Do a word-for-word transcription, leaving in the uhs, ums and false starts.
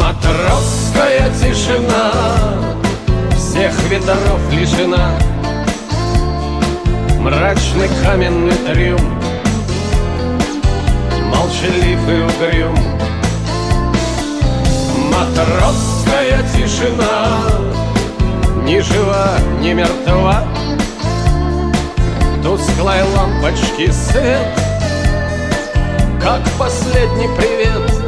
Матросская тишина всех ветров лишена, мрачный каменный трюм, молчалив и угрюм. Матросская тишина, ни жива, ни мертва. Тусклой лампочки свет, как последний привет